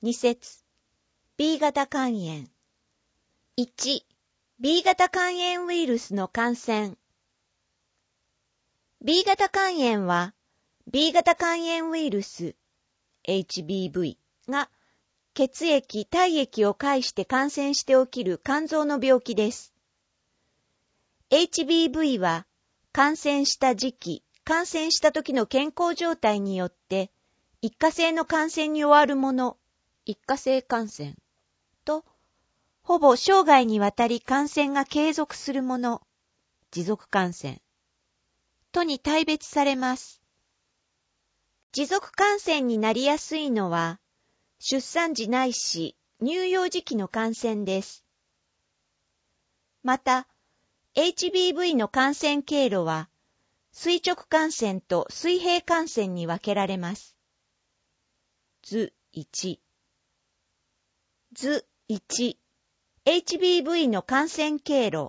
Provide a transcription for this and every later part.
2節 B 型肝炎。1、B 型肝炎ウイルスの感染。B 型肝炎は、B 型肝炎ウイルス、HBV が血液・体液を介して感染して起きる肝臓の病気です。HBV は、感染した時期、感染した時の健康状態によって、一過性の感染に終わるもの、一過性感染と、ほぼ生涯にわたり感染が継続するもの、持続感染とに大別されます。持続感染になりやすいのは、出産時ないし乳幼児期の感染です。また、HBV の感染経路は、垂直感染と水平感染に分けられます。図1。図1。HBV の感染経路。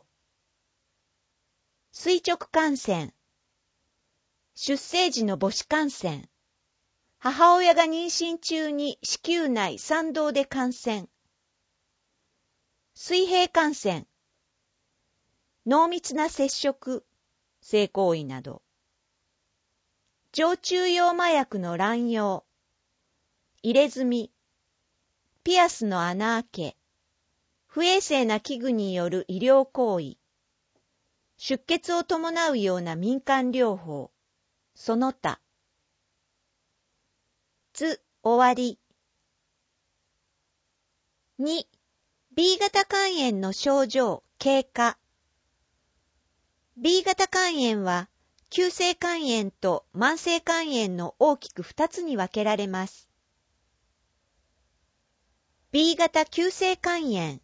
垂直感染。出生時の母子感染。母親が妊娠中に子宮内産道で感染。水平感染。濃密な接触、性行為など。常駐用麻薬の乱用。入れ墨。ピアスの穴開け。不衛生な器具による医療行為。出血を伴うような民間療法。その他。図終わり。2、B 型肝炎の症状経過。B 型肝炎は、急性肝炎と慢性肝炎の大きく2つに分けられます。B 型急性肝炎。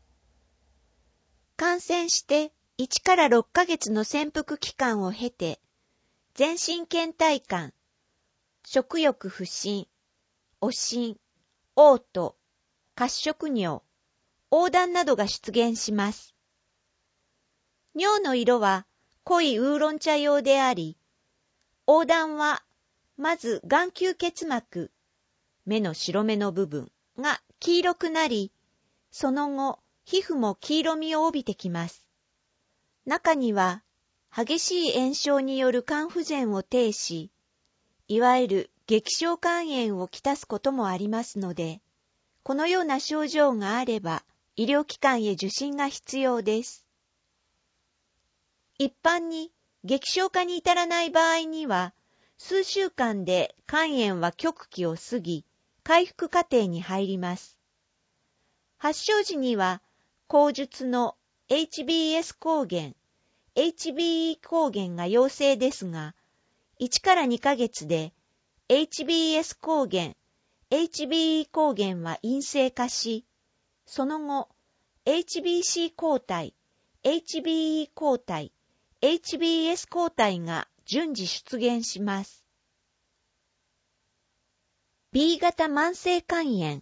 感染して1から6ヶ月の潜伏期間を経て、全身倦怠感、食欲不振、悪心、嘔吐、褐色尿、黄疸などが出現します。尿の色は濃いウーロン茶様であり、黄疸はまず眼球結膜、目の白目の部分が黄色くなり、その後、皮膚も黄色みを帯びてきます。中には、激しい炎症による肝不全を呈し、いわゆる激小肝炎をきたすこともありますので、このような症状があれば、医療機関へ受診が必要です。一般に激小化に至らない場合には、数週間で肝炎は極期を過ぎ、回復過程に入ります。発症時には、口述の HBS 抗原、HBE 抗原が陽性ですが、1から2ヶ月で HBS 抗原、HBE 抗原は陰性化し、その後、HBC 抗体、HBE 抗体、HBS 抗体が順次出現します。B 型慢性肝炎。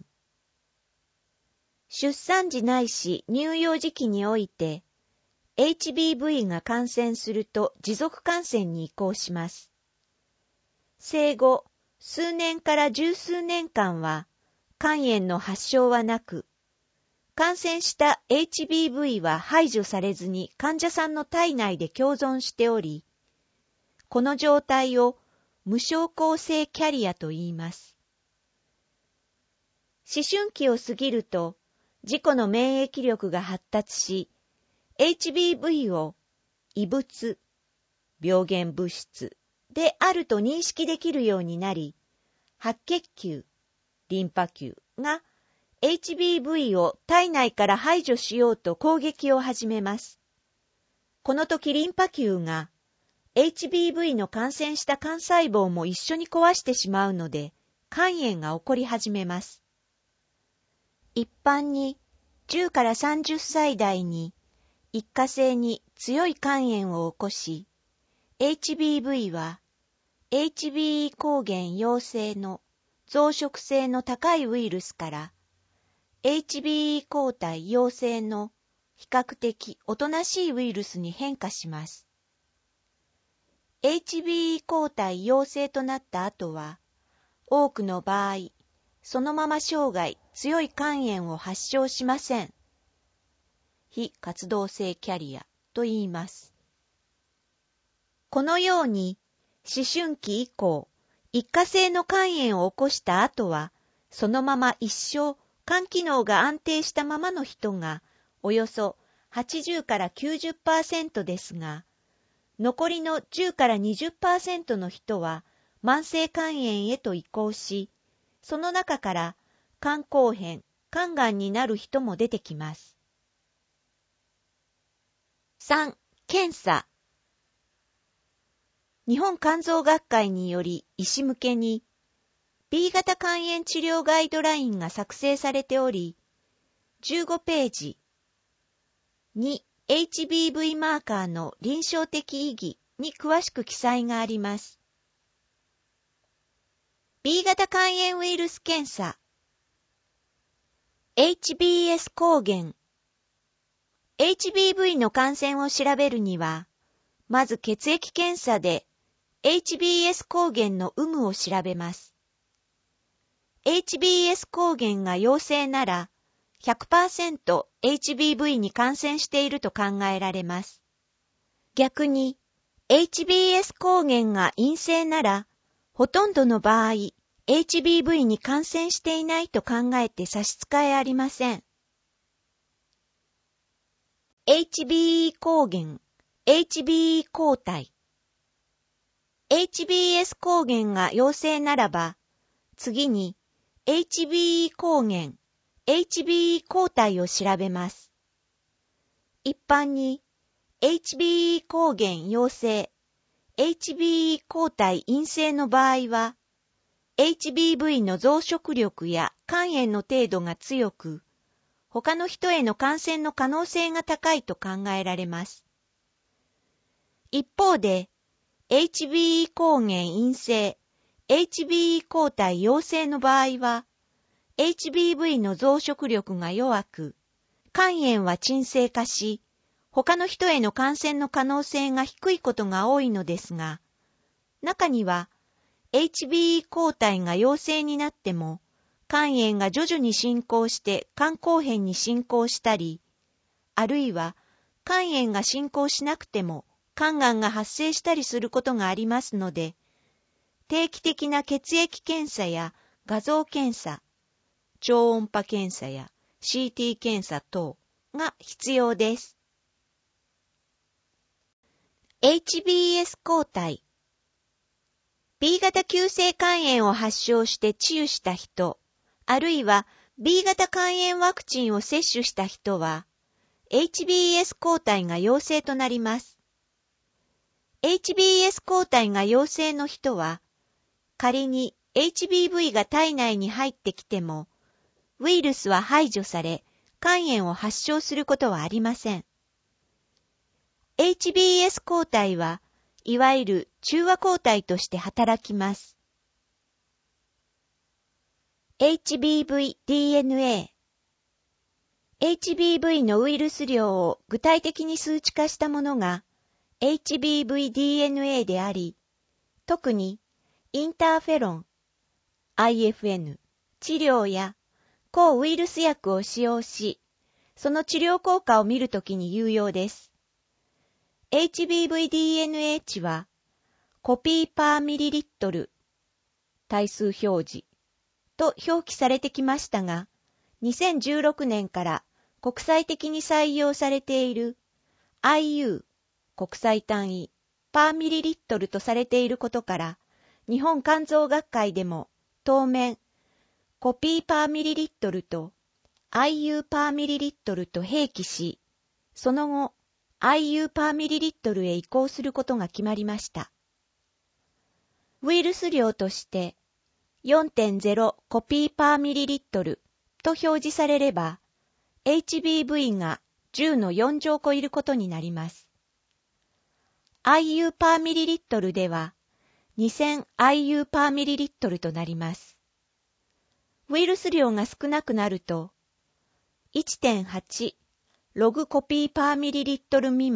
出産時ないし乳幼児期において、HBV が感染すると持続感染に移行します。生後、数年から十数年間は、肝炎の発症はなく、感染した HBV は排除されずに患者さんの体内で共存しており、この状態を無症候性キャリアと言います。思春期を過ぎると、自己の免疫力が発達し、HBV を異物、病原物質であると認識できるようになり、白血球、リンパ球が HBV を体内から排除しようと攻撃を始めます。この時リンパ球が HBV の感染した肝細胞も一緒に壊してしまうので、肝炎が起こり始めます。一般に10から30歳代に一過性に強い肝炎を起こし、HBV は HBE 抗原陽性の増殖性の高いウイルスから HBE 抗体陽性の比較的おとなしいウイルスに変化します。HBE 抗体陽性となった後は、多くの場合、 そのまま生涯強い肝炎を発症しません。非活動性キャリアと言います。このように、思春期以降、一過性の肝炎を起こした後は、そのまま一生肝機能が安定したままの人がおよそ80から 90% ですが、残りの10から 20% の人は慢性肝炎へと移行し、その中から肝硬変、肝がんになる人も出てきます。3. 検査。日本肝臓学会により医師向けに B 型肝炎治療ガイドラインが作成されており、15ページに HBV マーカーの臨床的意義に詳しく記載があります。B 型肝炎ウイルス検査 HBS 抗原 HBV の感染を調べるには、まず血液検査で HBS 抗原の有無を調べます。HBS 抗原が陽性なら 100% HBV に感染していると考えられます。逆に HBS 抗原が陰性ならほとんどの場合 HBV に感染していないと考えて差し支えありません。HBE 抗原、HBE 抗体。HBS 抗原が陽性ならば、次に HBE 抗原、HBE 抗体を調べます。一般に HBE 抗原陽性、HBE 抗体陰性の場合は、HBV の増殖力や肝炎の程度が強く、他の人への感染の可能性が高いと考えられます。一方で、HBE 抗原陰性、HBE 抗体陽性の場合は、HBV の増殖力が弱く、肝炎は鎮静化し、他の人への感染の可能性が低いことが多いのですが、中には、HBE 抗体が陽性になっても、肝炎が徐々に進行して肝硬変に進行したり、あるいは肝炎が進行しなくても肝がんが発生したりすることがありますので、定期的な血液検査や画像検査、超音波検査や CT 検査等が必要です。HBS 抗体 B 型急性肝炎を発症して治癒した人、あるいは B 型肝炎ワクチンを接種した人は、HBS 抗体が陽性となります。HBS 抗体が陽性の人は、仮に HBV が体内に入ってきても、ウイルスは排除され、肝炎を発症することはありません。HBS 抗体は、いわゆる中和抗体として働きます。HBV DNA HBV のウイルス量を具体的に数値化したものが HBV DNA であり、特にインターフェロン、IFN、治療や抗ウイルス薬を使用し、その治療効果を見るときに有用です。HBV DNA 値はコピーパーミリリットル、対数表示と表記されてきましたが、2016年から国際的に採用されている IU 国際単位パーミリリットルとされていることから、日本肝臓学会でも当面コピーパーミリリットルと IU パーミリリットルと併記し、その後 IU パーミリリットルへ移行することが決まりました。ウイルス量として 4.0 コピーパーミリリットルと表示されれば、HBV が10の4乗を超えることになります。IU パーミリリットルでは、2000 IU パーミリリットルとなります。ウイルス量が少なくなると、1.8 ログコピーパーミリリットル未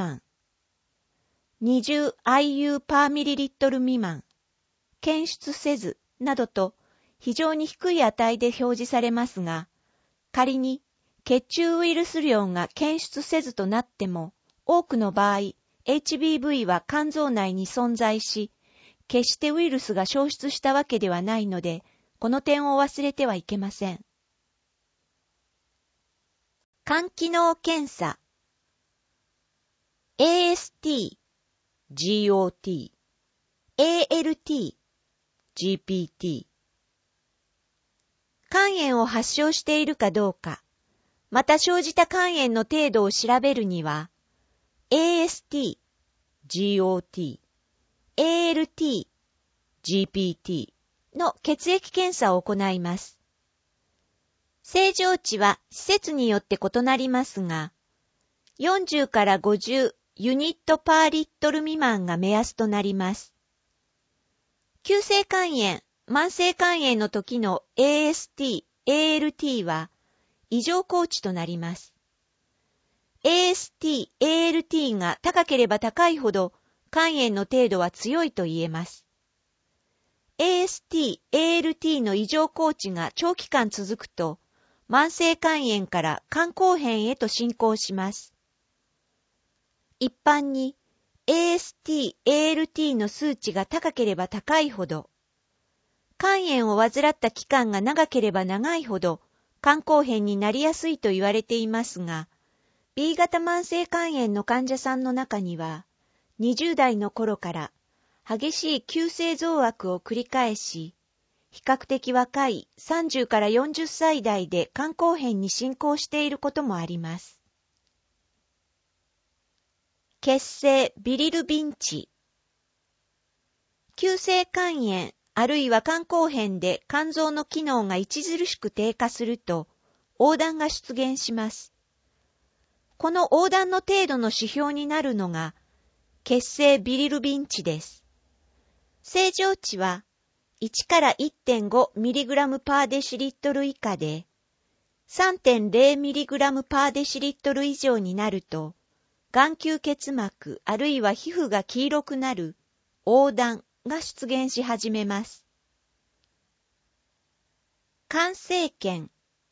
満、20 IU パーミリリットル未満、検出せずなどと非常に低い値で表示されますが、仮に血中ウイルス量が検出せずとなっても、多くの場合、HBV は肝臓内に存在し、決してウイルスが消失したわけではないので、この点を忘れてはいけません。肝機能検査 AST、GOT、ALT、GPT 肝炎を発症しているかどうか、また生じた肝炎の程度を調べるには、AST、GOT、ALT、GPT の血液検査を行います。正常値は施設によって異なりますが、40から50ユニットパーリットル未満が目安となります。急性肝炎、慢性肝炎の時の AST、ALT は異常高値となります。AST、ALT が高ければ高いほど肝炎の程度は強いと言えます。AST、ALT の異常高値が長期間続くと、慢性肝炎から肝硬変へと進行します。一般に AST、ALT の数値が高ければ高いほど、肝炎を患った期間が長ければ長いほど肝硬変になりやすいと言われていますが、B 型慢性肝炎の患者さんの中には、20代の頃から激しい急性増悪を繰り返し、比較的若い30から40歳代で肝硬変に進行していることもあります。血清ビリルビン値。急性肝炎あるいは肝硬変で肝臓の機能が著しく低下すると、黄疸が出現します。この黄疸の程度の指標になるのが、血清ビリルビン値です。正常値は1から 1.5mg パーデシリットル以下で、3.0mg パーデシリットル以上になると、眼球結膜あるいは皮膚が黄色くなる黄疸が出現し始めます。肝生検。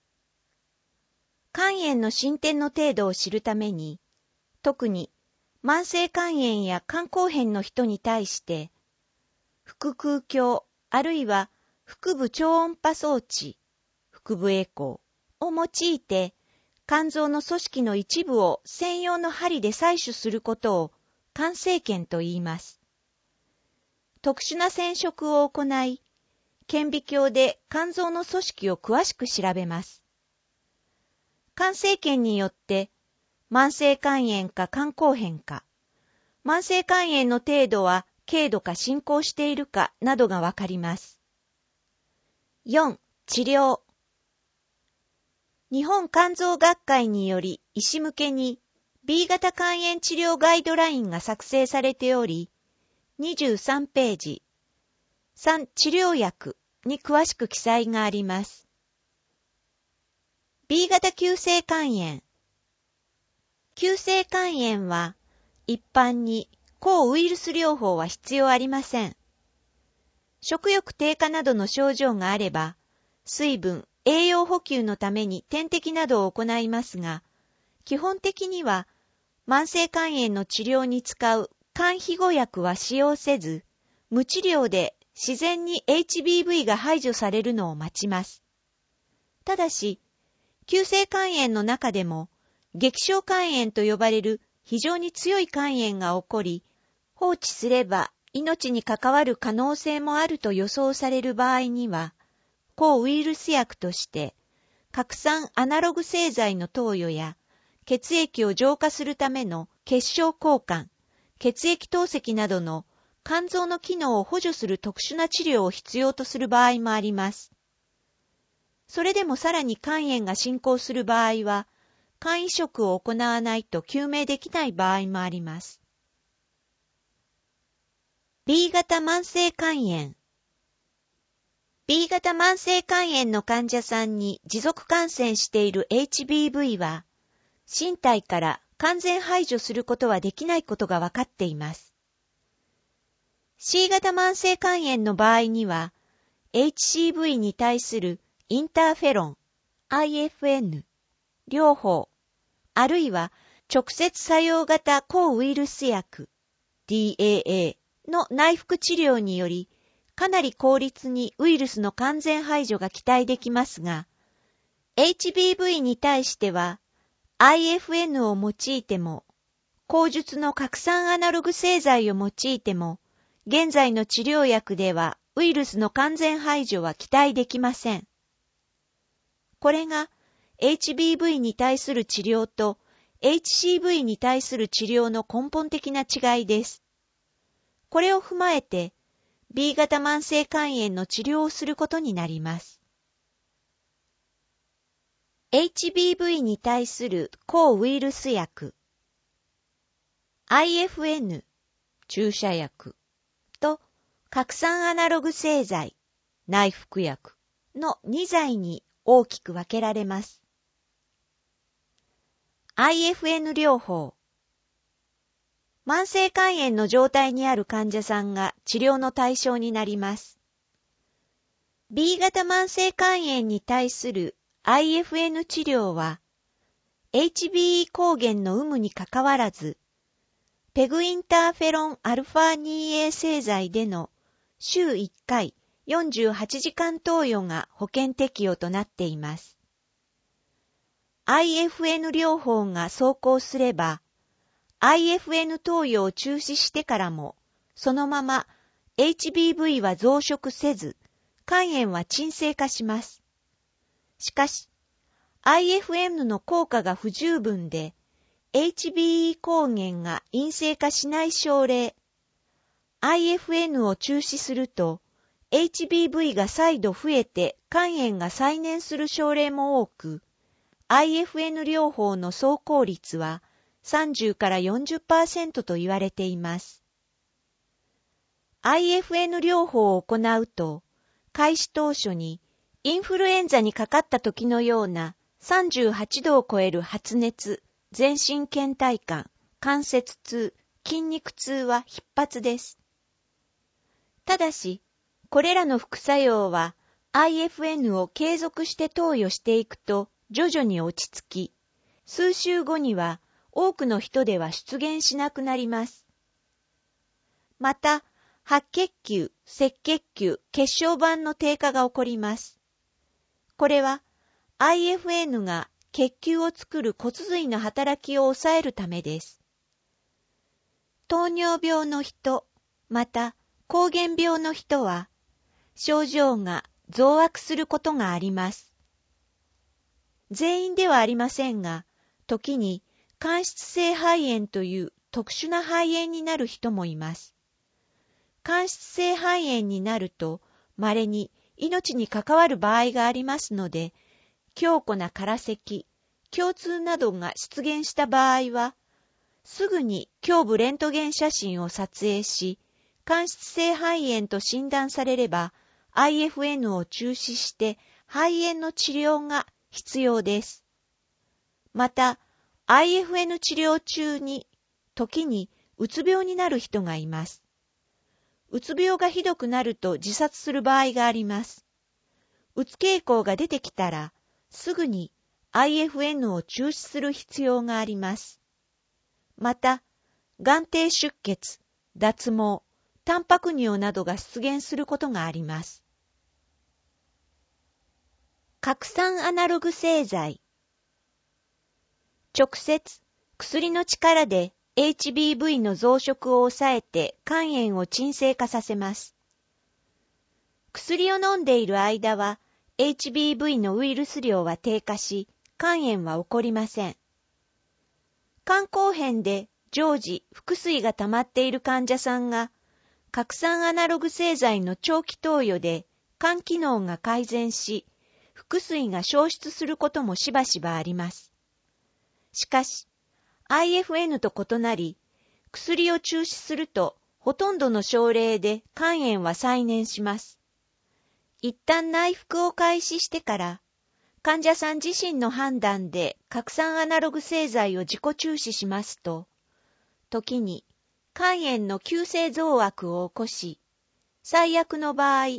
肝炎の進展の程度を知るために、特に慢性肝炎や肝硬変の人に対して、腹腔鏡あるいは腹部超音波装置、腹部エコーを用いて、肝臓の組織の一部を専用の針で採取することを肝生検と言います。特殊な染色を行い、顕微鏡で肝臓の組織を詳しく調べます。肝生検によって、慢性肝炎か肝硬変か、慢性肝炎の程度は軽度か進行しているかなどがわかります。4. 治療。日本肝臓学会により医師向けに B 型肝炎治療ガイドラインが作成されており、23ページ、3治療薬に詳しく記載があります。B 型急性肝炎。急性肝炎は一般に抗ウイルス療法は必要ありません。食欲低下などの症状があれば、水分、栄養補給のために点滴などを行いますが、基本的には慢性肝炎の治療に使う肝庇護薬は使用せず、無治療で自然に HBV が排除されるのを待ちます。ただし、急性肝炎の中でも、激小肝炎と呼ばれる非常に強い肝炎が起こり、放置すれば命に関わる可能性もあると予想される場合には、抗ウイルス薬として、核酸アナログ製剤の投与や、血液を浄化するための血小交換、血液透析などの肝臓の機能を補助する特殊な治療を必要とする場合もあります。それでもさらに肝炎が進行する場合は、肝移植を行わないと救命できない場合もあります。B 型慢性肝炎。B 型慢性肝炎の患者さんに持続感染している HBV は、身体から完全排除することはできないことが分かっています。C 型慢性肝炎の場合には、 HCV に対するインターフェロン、IFN、療法、あるいは直接作用型抗ウイルス薬、DAA の内服治療により、かなり効率にウイルスの完全排除が期待できますが、HBV に対しては IFN を用いても、口述の拡散アナログ製剤を用いても、現在の治療薬ではウイルスの完全排除は期待できません。これが HBV に対する治療と HCV に対する治療の根本的な違いです。これを踏まえて B 型慢性肝炎の治療をすることになります。HBV に対する抗ウイルス薬、IFN 注射薬と拡散アナログ製剤、内服薬の2剤に大きく分けられます。IFN 療法。慢性肝炎の状態にある患者さんが治療の対象になります。B 型慢性肝炎に対する IFN 治療は、HBE 抗原の有無にかかわらず、ペグインターフェロン α2A 製剤での週1回48時間投与が保険適用となっています。IFN 療法が奏功すれば、IFN 投与を中止してからも、そのまま HBV は増殖せず、肝炎は鎮静化します。しかし、IFN の効果が不十分で、HBE 抗原が陰性化しない症例、IFN を中止すると、HBV が再度増えて肝炎が再燃する症例も多く、IFN 療法の奏功率は30から 40% と言われています。IFN 療法を行うと、開始当初にインフルエンザにかかった時のような38度を超える発熱、全身倦怠感、関節痛、筋肉痛は必発です。ただし、これらの副作用は IFN を継続して投与していくと徐々に落ち着き、数週後には多くの人では出現しなくなります。また、白血球、赤血球、血小板の低下が起こります。これは IFN が血球を作る骨髄の働きを抑えるためです。糖尿病の人、また膠原病の人は、症状が増悪することがあります。全員ではありませんが、時に間質性肺炎という特殊な肺炎になる人もいます。間質性肺炎になると、稀に命に関わる場合がありますので、強固な空咳、胸痛などが出現した場合は、すぐに胸部レントゲン写真を撮影し、間質性肺炎と診断されれば、IFN を中止して肺炎の治療が必要です。また、IFN 治療中に、時にうつ病になる人がいます。うつ病がひどくなると自殺する場合があります。うつ傾向が出てきたら、すぐに IFN を中止する必要があります。また、眼底出血、脱毛、タンパク尿などが出現することがあります。拡散アナログ製剤。直接、薬の力で HBV の増殖を抑えて肝炎を鎮静化させます。薬を飲んでいる間は HBV のウイルス量は低下し、肝炎は起こりません。肝硬変で常時腹水が溜まっている患者さんが、拡散アナログ製剤の長期投与で肝機能が改善し、腹水が消失することもしばしばあります。しかし、IFN と異なり、薬を中止するとほとんどの症例で肝炎は再燃します。一旦内服を開始してから、患者さん自身の判断で拡散アナログ製剤を自己注視しますと、時に肝炎の急性増悪を起こし、最悪の場合、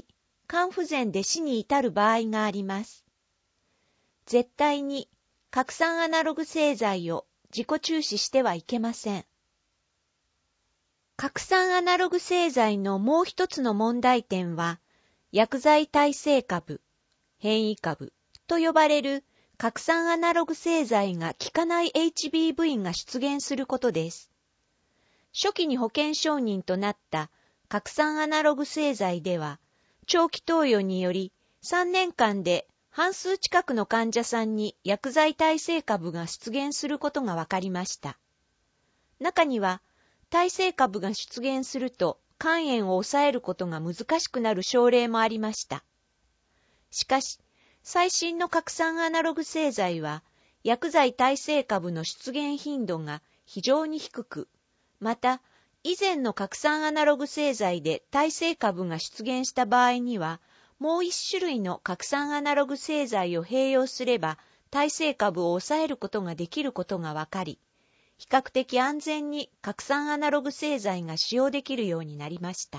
肝不全で死に至る場合があります。絶対に核酸アナログ製剤を自己注視してはいけません。核酸アナログ製剤のもう一つの問題点は、薬剤耐性株、変異株と呼ばれる核酸アナログ製剤が効かない HBV が出現することです。初期に保険承認となった核酸アナログ製剤では、長期投与により3年間で半数近くの患者さんに薬剤耐性株が出現することが分かりました。中には、耐性株が出現すると肝炎を抑えることが難しくなる症例もありました。しかし、最新の核酸アナログ製剤は、薬剤耐性株の出現頻度が非常に低く、また、以前の核酸アナログ製剤で耐性株が出現した場合には、もう一種類の核酸アナログ製剤を併用すれば、耐性株を抑えることができることが分かり、比較的安全に核酸アナログ製剤が使用できるようになりました。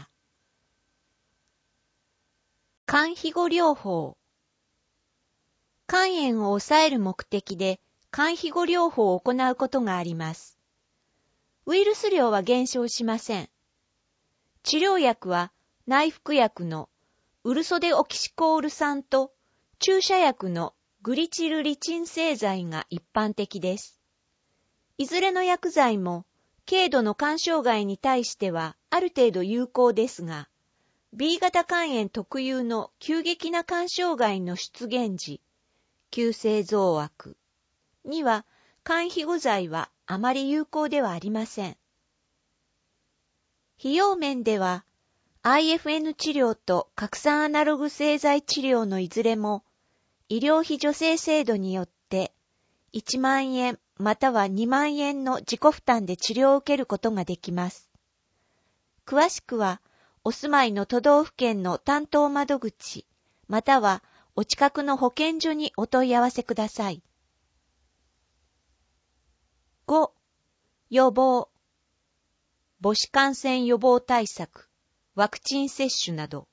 肝庇護療法。肝炎を抑える目的で肝庇護療法を行うことがあります。ウイルス量は減少しません。治療薬は内服薬のウルソデオキシコール酸と注射薬のグリチルリチン製剤が一般的です。いずれの薬剤も軽度の肝障害に対してはある程度有効ですが、B 型肝炎特有の急激な肝障害の出現時、急性増悪には肝庇護剤はあまり有効ではありません。費用面では IFN 治療と核酸アナログ製剤治療のいずれも医療費助成制度によって1万円または2万円の自己負担で治療を受けることができます。詳しくはお住まいの都道府県の担当窓口またはお近くの保健所にお問い合わせください。5. 予防。母子感染予防対策、ワクチン接種など。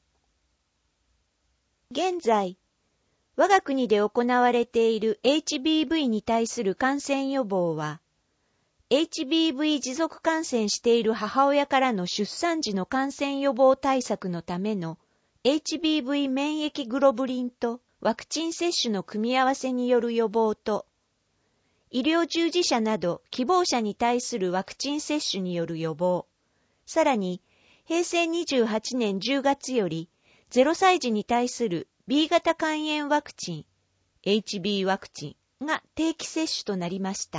現在、我が国で行われている HBV に対する感染予防は、HBV 持続感染している母親からの出産時の感染予防対策のためのHBV 免疫グロブリンとワクチン接種の組み合わせによる予防と、医療従事者など希望者に対するワクチン接種による予防、さらに平成28年10月より0歳児に対する B 型肝炎ワクチン、HB ワクチンが定期接種となりました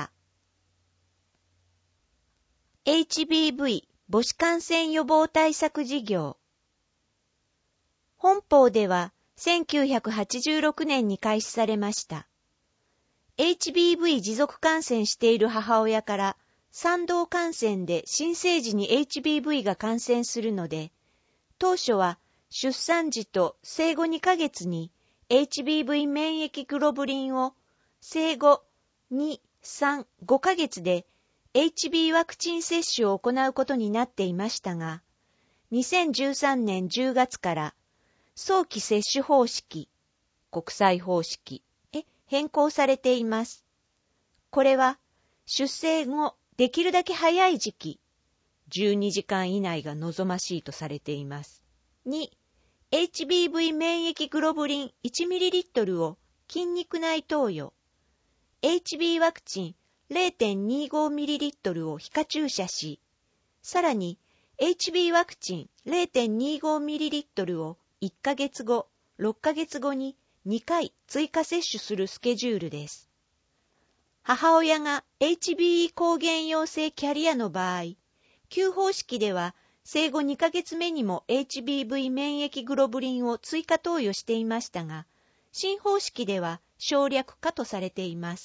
。HBV 母子感染予防対策事業。本法では1986年に開始されました。HBV 持続感染している母親から産道感染で新生児に HBV が感染するので、当初は出産時と生後2ヶ月に HBV 免疫グロブリンを生後2、3、5ヶ月で HB ワクチン接種を行うことになっていましたが、2013年10月から早期接種方式、国際方式へ変更されています。これは出生後できるだけ早い時期、12時間以内が望ましいとされています。2、HBV 免疫グロブリン 1ml を筋肉内投与、HB ワクチン 0.25ml を皮下注射し、さらに HB ワクチン 0.25ml を1ヶ月後、6ヶ月後に2回追加接種するスケジュールです。母親が HBE 抗原陽性キャリアの場合、旧方式では生後2ヶ月目にも HBV 免疫グロブリンを追加投与していましたが、新方式では省略化とされています。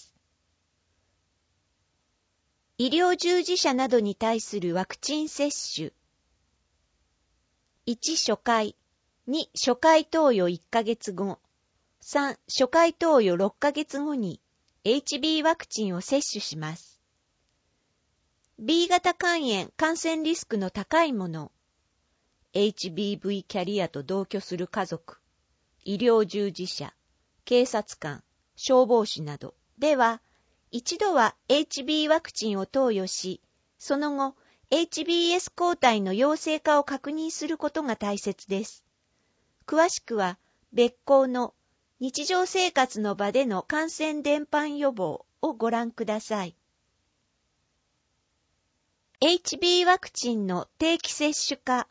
医療従事者などに対するワクチン接種。1、初回。2、初回投与1ヶ月後。3、初回投与6ヶ月後に HB ワクチンを接種します。B 型肝炎感染リスクの高いもの、HBV キャリアと同居する家族、 医療従事者、警察官、消防士などでは、一度は HB ワクチンを投与し、その後、HBS 抗体の陽性化を確認することが大切です。詳しくは、別項の日常生活の場での感染伝播予防をご覧ください。HB ワクチンの定期接種化。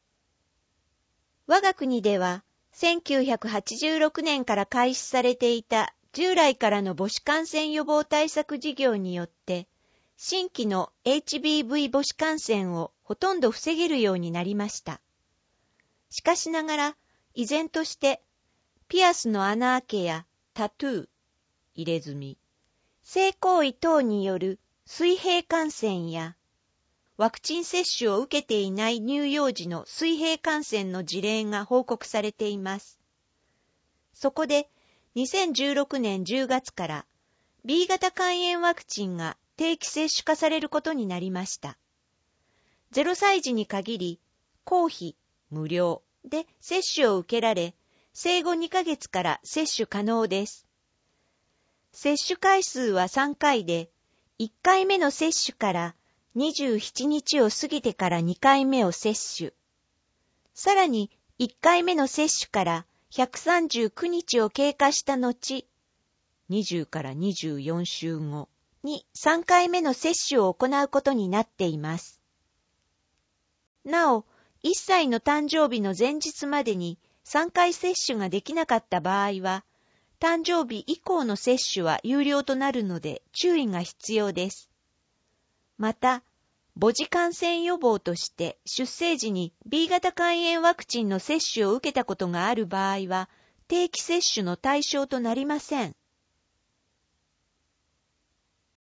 我が国では、1986年から開始されていた従来からの母子感染予防対策事業によって、新規の HBV 母子感染をほとんど防げるようになりました。しかしながら、依然として、ピアスの穴あけやタトゥー、入れ墨、性行為等による水平感染や、ワクチン接種を受けていない乳幼児の水平感染の事例が報告されています。そこで、2016年10月から B 型肝炎ワクチンが定期接種化されることになりました。0歳児に限り、公費、無料で接種を受けられ、生後2ヶ月から接種可能です。接種回数は3回で、1回目の接種から27日を過ぎてから2回目を接種。さらに1回目の接種から139日を経過した後、20から24週後に3回目の接種を行うことになっています。なお、1歳の誕生日の前日までに3回接種ができなかった場合は、誕生日以降の接種は有料となるので注意が必要です。また、母児感染予防として出生時に B 型肝炎ワクチンの接種を受けたことがある場合は、定期接種の対象となりません。